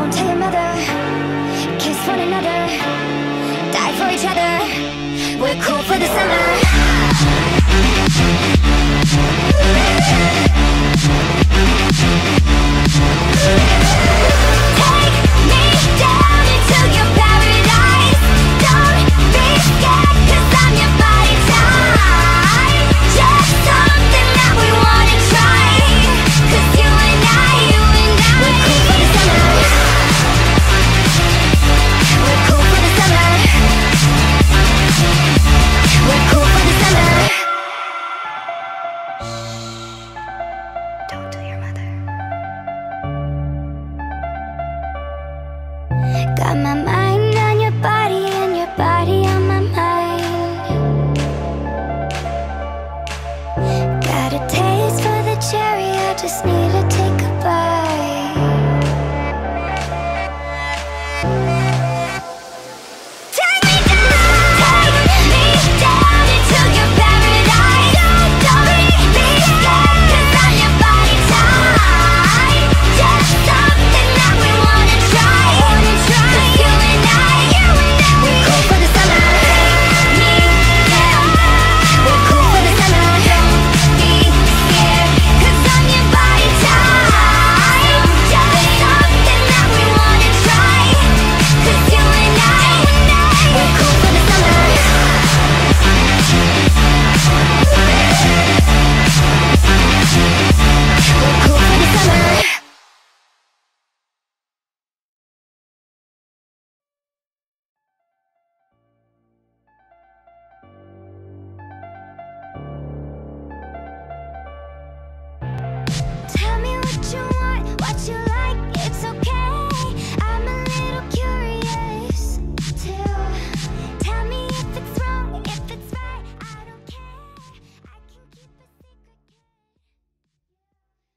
Don't tell your mother. Kiss one another. Die for each other. We're cool for the summer. Take me down into your paradise. Don't be scared, 'cause I'm your body type. Just something that we wanna try. 'Cause you and I, we're cool for the summer. We're cool for the summer. We're cool for the summer. Don't tell your mother. Got my mind